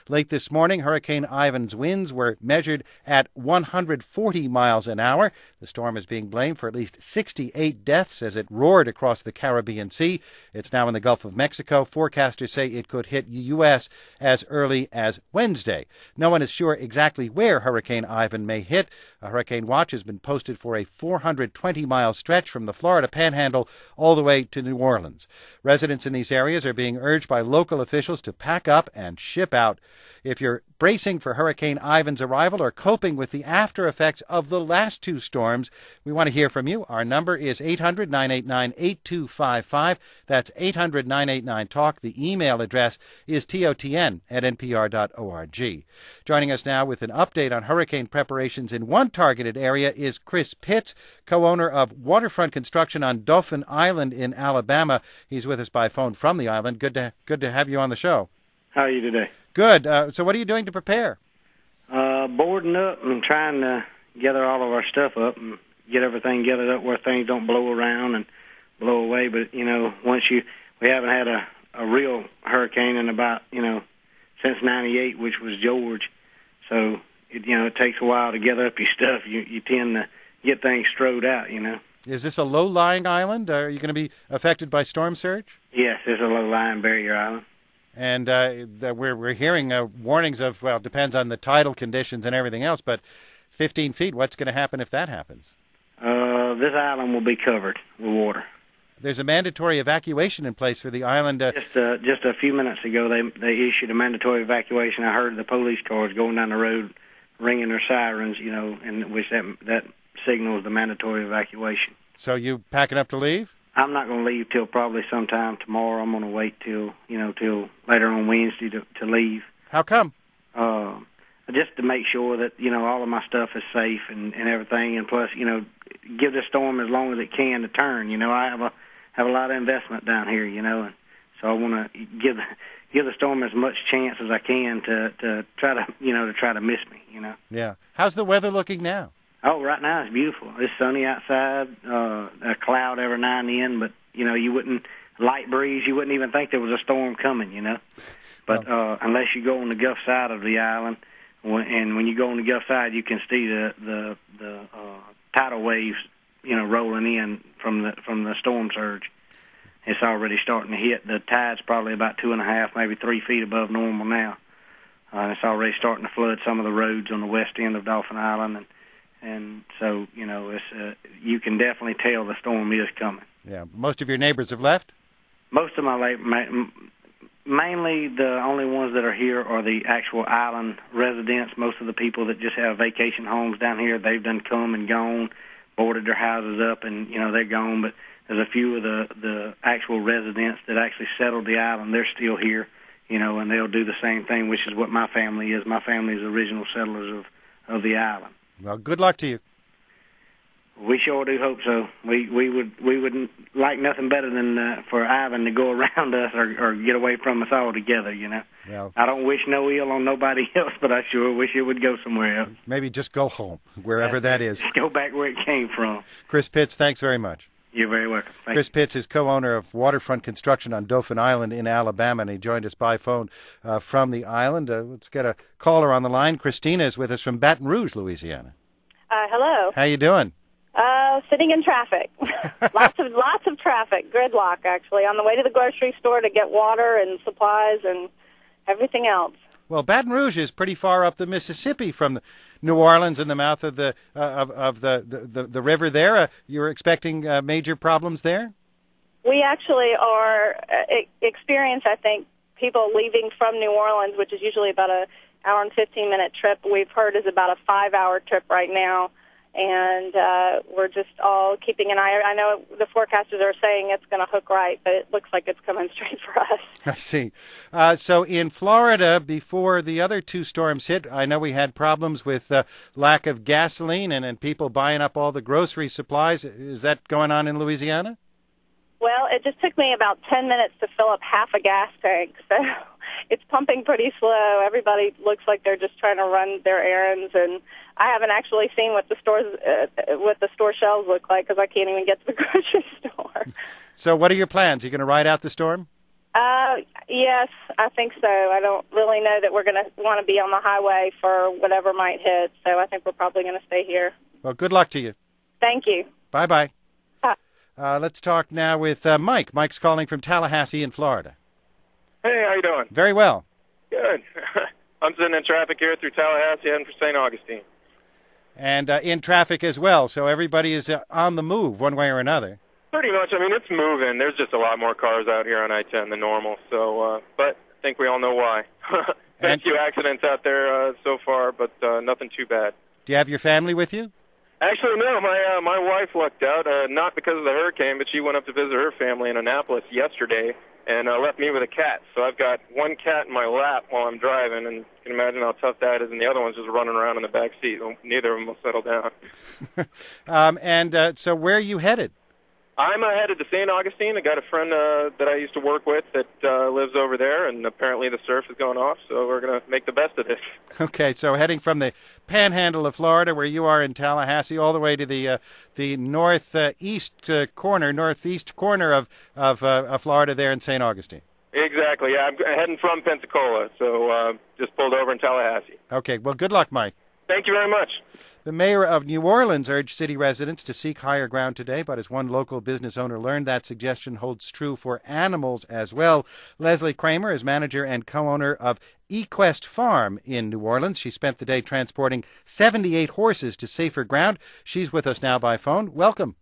Late this morning, Hurricane Ivan's winds were measured at 140 miles an hour. The storm is being blamed for at least 68 deaths as it roared across the Caribbean Sea. It's now in the Gulf of Mexico. Forecasters say it could hit the U.S. as early as Wednesday. No one is sure exactly where Hurricane Ivan may hit. A hurricane watch has been posted for a 420-mile stretch from the Florida Panhandle all the way to New Orleans. Residents in these areas are being urged by local officials to pack up and ship out. If you're bracing for Hurricane Ivan's arrival or coping with the after effects of the last two storms, we want to hear from you. Our number is 800-989-8255. That's 800-989-TALK. The email address is totn@npr.org. Joining us now with an update on hurricane preparations in one targeted area is Chris Pitts, co-owner of Waterfront Construction on Dauphin Island in Alabama. He's with us by phone from the island. Good to have you on the show. How are you today? Good. So what are you doing to prepare? Boarding up and trying to gather all of our stuff up and get everything gathered up where things don't blow around and blow away. But, we haven't had a real hurricane in about, since 98, which was George. So, it takes a while to gather up your stuff. You tend to get things strode out, Is this a low-lying island? Are you going to be affected by storm surge? Yes, it's a low-lying barrier island. And we're hearing warnings of, well, it depends on the tidal conditions and everything else, but 15 feet, what's going to happen if that happens? This island will be covered with water. There's a mandatory evacuation in place for the island. Just a few minutes ago, they issued a mandatory evacuation. I heard the police cars going down the road ringing their sirens, and which that signals the mandatory evacuation. So you packing up to leave? I'm not going to leave till probably sometime tomorrow. I'm going to wait till later on Wednesday to leave. How come? Just to make sure that, all of my stuff is safe and everything, and plus, give the storm as long as it can to turn. I have a lot of investment down here, and so I want to give the storm as much chance as I can to try to miss me, Yeah. How's the weather looking now? Oh, right now it's beautiful. It's sunny outside, a cloud every now and then, but, you wouldn't, light breeze, you wouldn't even think there was a storm coming, But unless you go on the Gulf side of the island, and when you go on the Gulf side, you can see the tidal waves, rolling in from the storm surge. It's already starting to hit. The tide's probably about 2.5, maybe 3 feet above normal now. It's already starting to flood some of the roads on the west end of Dauphin Island, and so, it's you can definitely tell the storm is coming. Yeah. Most of your neighbors have left? Most of mainly the only ones that are here are the actual island residents. Most of the people that just have vacation homes down here, they've done come and gone, boarded their houses up, and, they're gone. But there's a few of the actual residents that actually settled the island. They're still here, and they'll do the same thing, which is what my family is. My family is the original settlers of the island. Well, good luck to you. We sure do hope so. We would like nothing better than for Ivan to go around us or get away from us altogether, Well, I don't wish no ill on nobody else, but I sure wish it would go somewhere else. Maybe just go home, wherever that is. Go back where it came from. Chris Pitts, thanks very much. You're very welcome. Chris Pitts is co-owner of Waterfront Construction on Dauphin Island in Alabama, and he joined us by phone from the island. Let's get a caller on the line. Christina is with us from Baton Rouge, Louisiana. Hello. How you doing? Sitting in traffic. lots of traffic. Gridlock, actually, on the way to the grocery store to get water and supplies and everything else. Well, Baton Rouge is pretty far up the Mississippi from New Orleans and the mouth of the river there. You're expecting major problems there? We actually are experience, I think, people leaving from New Orleans, which is usually about an hour and 15-minute trip. We've heard is about a 5-hour trip right now. And we're just all keeping an eye. I know the forecasters are saying it's going to hook right, but it looks like it's coming straight for us. I see. So in Florida, before the other two storms hit, I know we had problems with lack of gasoline and people buying up all the grocery supplies. Is that going on in Louisiana? Well, it just took me about 10 minutes to fill up half a gas tank, so it's pumping pretty slow. Everybody looks like they're just trying to run their errands, and I haven't actually seen what the store shelves look like because I can't even get to the grocery store. So what are your plans? Are you going to ride out the storm? Yes, I think so. I don't really know that we're going to want to be on the highway for whatever might hit, so I think we're probably going to stay here. Well, good luck to you. Thank you. Bye-bye. Bye. Let's talk now with Mike. Mike's calling from Tallahassee in Florida. Hey, how you doing? Very well. Good. I'm sitting in traffic here through Tallahassee heading for St. Augustine. And in traffic as well, so everybody is on the move one way or another. Pretty much. I mean, it's moving. There's just a lot more cars out here on I-10 than normal. So, but I think we all know why. Been a few accidents out there so far, but nothing too bad. Do you have your family with you? Actually, no. My wife lucked out, not because of the hurricane, but she went up to visit her family in Annapolis yesterday and left me with a cat. So I've got one cat in my lap while I'm driving, and you can imagine how tough that is, and the other one's just running around in the back seat. Neither of them will settle down. So where are you headed? I'm headed to St. Augustine. I got a friend that I used to work with that lives over there, and apparently the surf is going off, so we're going to make the best of this. Okay, so heading from the panhandle of Florida, where you are in Tallahassee, all the way to the northeast corner of Florida there in St. Augustine. Exactly, yeah. I'm heading from Pensacola, so just pulled over in Tallahassee. Okay, well, good luck, Mike. Thank you very much. The mayor of New Orleans urged city residents to seek higher ground today, but as one local business owner learned, that suggestion holds true for animals as well. Leslie Kramer is manager and co-owner of Equest Farm in New Orleans. She spent the day transporting 78 horses to safer ground. She's with us now by phone. Welcome.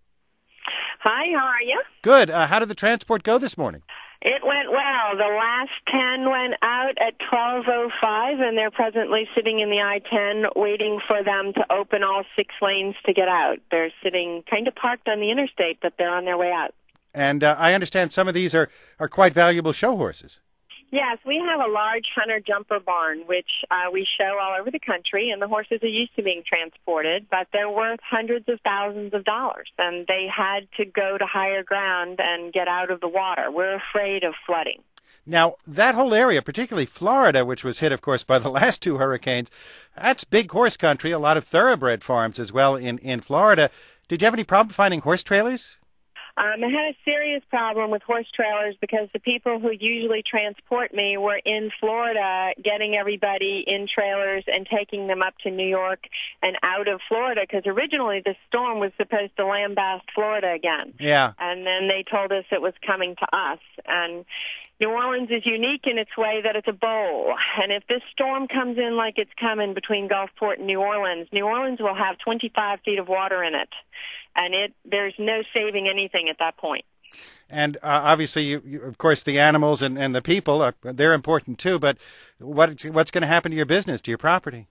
Hi, how are you? Good. How did the transport go this morning? It went well. The last 10 went out at 12:05, and they're presently sitting in the I-10 waiting for them to open all 6 lanes to get out. They're sitting kind of parked on the interstate, but they're on their way out. And I understand some of these are quite valuable show horses. Yes, we have a large hunter jumper barn, which we show all over the country, and the horses are used to being transported, but they're worth hundreds of thousands of dollars, and they had to go to higher ground and get out of the water. We're afraid of flooding. Now, that whole area, particularly Florida, which was hit, of course, by the last 2 hurricanes, that's big horse country, a lot of thoroughbred farms as well in Florida. Did you have any problem finding horse trailers? I had a serious problem with horse trailers because the people who usually transport me were in Florida getting everybody in trailers and taking them up to New York and out of Florida, because originally the storm was supposed to lambast Florida again. Yeah. And then they told us it was coming to us. And New Orleans is unique in its way that it's a bowl. And if this storm comes in like it's coming between Gulfport and New Orleans will have 25 feet of water in it. And there's no saving anything at that point. And obviously, you, of course, the animals and the people, they're important too. But what's going to happen to your business, to your property?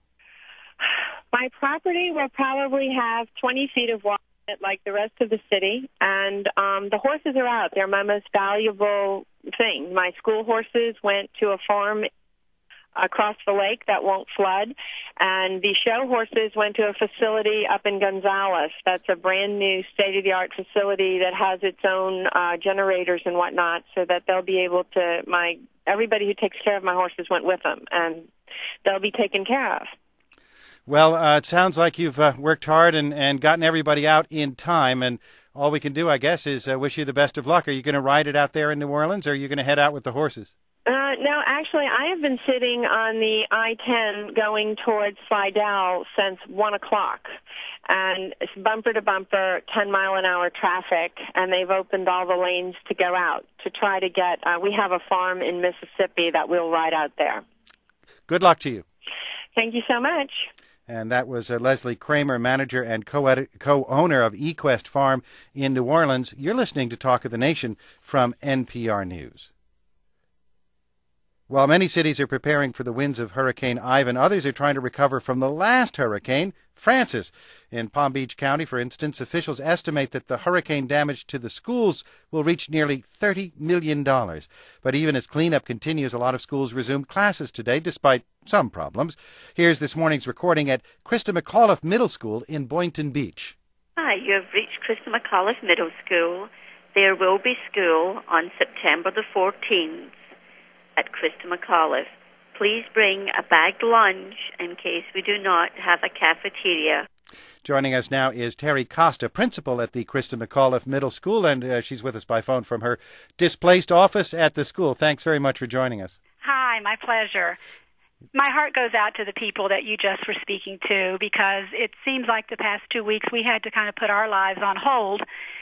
My property will probably have 20 feet of water in it like the rest of the city. And the horses are out. They're my most valuable thing. My school horses went to a farm across the lake that won't flood, and the show horses went to a facility up in Gonzales. That's a brand new state-of-the-art facility that has its own generators and whatnot, so that they'll be able to, everybody who takes care of my horses went with them, and they'll be taken care of. Well, it sounds like you've worked hard and gotten everybody out in time, and all we can do, I guess, is wish you the best of luck. Are you going to ride it out there in New Orleans, or are you going to head out with the horses? No, actually, I have been sitting on the I-10 going towards Slidell since 1 o'clock, and it's bumper to bumper, 10-mile-an-hour traffic, and they've opened all the lanes to go out to try to get, we have a farm in Mississippi that we'll ride out there. Good luck to you. Thank you so much. And that was Leslie Kramer, manager and co-owner of Equest Farm in New Orleans. You're listening to Talk of the Nation from NPR News. While many cities are preparing for the winds of Hurricane Ivan, others are trying to recover from the last hurricane, Frances. In Palm Beach County, for instance, officials estimate that the hurricane damage to the schools will reach nearly $30 million. But even as cleanup continues, a lot of schools resumed classes today, despite some problems. Here's this morning's recording at Christa McAuliffe Middle School in Boynton Beach. Hi, you have reached Christa McAuliffe Middle School. There will be school on September the 14th. At Christa McAuliffe. Please bring a bagged lunch in case we do not have a cafeteria. Joining us now is Terry Costa, principal at the Christa McAuliffe Middle School, and she's with us by phone from her displaced office at the school. Thanks very much for joining us. Hi, my pleasure. My heart goes out to the people that you just were speaking to, because it seems like the past 2 weeks we had to kind of put our lives on hold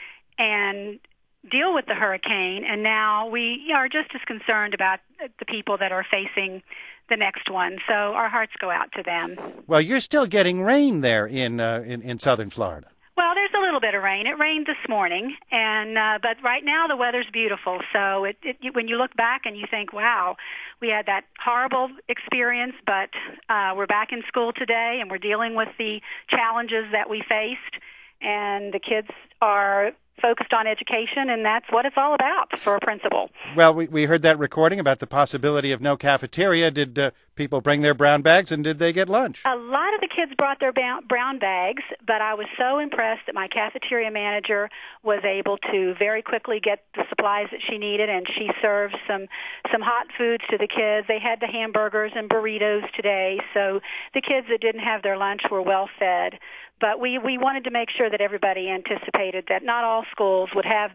and deal with the hurricane, and now we are just as concerned about the people that are facing the next one. So our hearts go out to them. Well, you're still getting rain there in southern Florida. Well, there's a little bit of rain. It rained this morning, and but right now the weather's beautiful. So when you look back and you think, wow, we had that horrible experience, but we're back in school today, and we're dealing with the challenges that we faced, and the kids are focused on education, and that's what it's all about for a principal. Well, we heard that recording about the possibility of no cafeteria. Did people bring their brown bags, and did they get lunch? A lot of the kids brought their brown bags, but I was so impressed that my cafeteria manager was able to very quickly get the supplies that she needed, and she served some hot foods to the kids. They had the hamburgers and burritos today, so the kids that didn't have their lunch were well fed. But we wanted to make sure that everybody anticipated that not all schools would have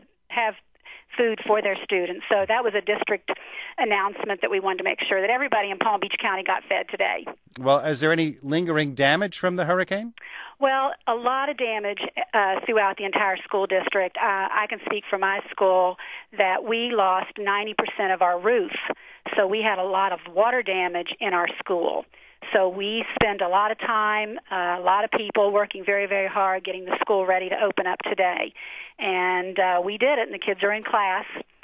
food for their students. So that was a district announcement that we wanted to make sure that everybody in Palm Beach County got fed today. Well, is there any lingering damage from the hurricane? Well, a lot of damage throughout the entire school district. I can speak for my school that we lost 90% of our roof. So we had a lot of water damage in our school. So we spend a lot of time, a lot of people working very, very hard getting the school ready to open up today. And we did it, and the kids are in class.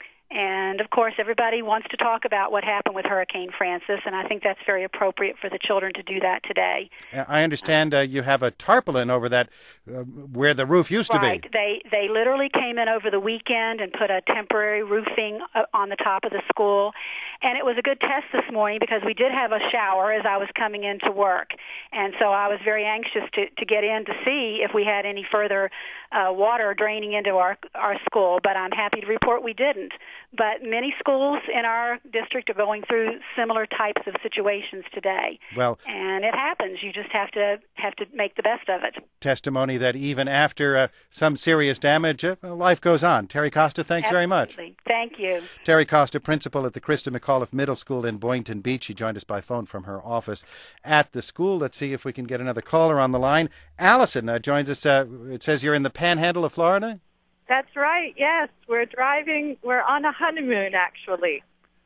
And, of course, everybody wants to talk about what happened with Hurricane Francis, and I think that's very appropriate for the children to do that today. I understand you have a tarpaulin over that where the roof used to be. Right. They literally came in over the weekend and put a temporary roofing on the top of the school. And it was a good test this morning because we did have a shower as I was coming into work. And so I was very anxious to get in to see if we had any further water draining into our school. But I'm happy to report we didn't. But many schools in our district are going through similar types of situations today. Well, and it happens. You just have to make the best of it. Testimony that even after some serious damage, life goes on. Terry Costa, thanks very much. Thank you. Terry Costa, principal at the Christa McAuliffe Middle School in Boynton Beach. She joined us by phone from her office at the school. Let's see if we can get another caller on the line. Allison joins us. It says you're in the Panhandle of Florida. That's right, yes. We're driving. We're on a honeymoon, actually.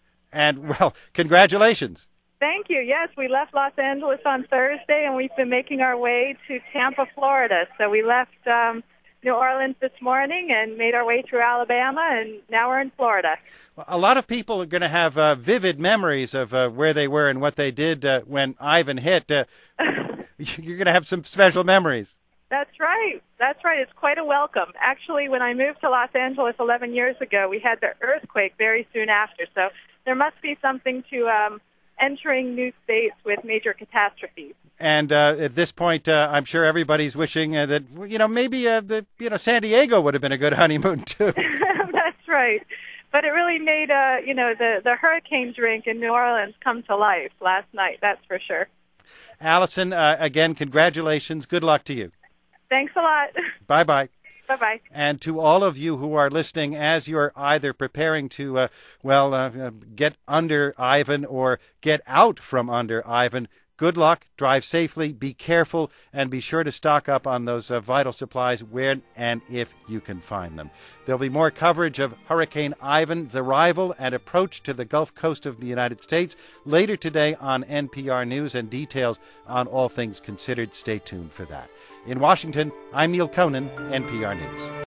And, well, congratulations. Thank you. Yes, we left Los Angeles on Thursday, and we've been making our way to Tampa, Florida. So we left New Orleans this morning and made our way through Alabama, and now we're in Florida. Well, a lot of people are going to have vivid memories of where they were and what they did when Ivan hit. You're going to have some special memories. That's right. That's right. It's quite a welcome. Actually, when I moved to Los Angeles 11 years ago, we had the earthquake very soon after. So there must be something to entering new states with major catastrophes. And at this point, I'm sure everybody's wishing that, maybe San Diego would have been a good honeymoon, too. That's right. But it really made, the hurricane drink in New Orleans come to life last night, that's for sure. Allison, again, congratulations. Good luck to you. Thanks a lot. Bye-bye. Bye-bye. And to all of you who are listening, as you're either preparing to, get under Ivan or get out from under Ivan, good luck, drive safely, be careful, and be sure to stock up on those vital supplies when and if you can find them. There'll be more coverage of Hurricane Ivan's arrival and approach to the Gulf Coast of the United States later today on NPR News, and details on All Things Considered. Stay tuned for that. In Washington, I'm Neil Conan, NPR News.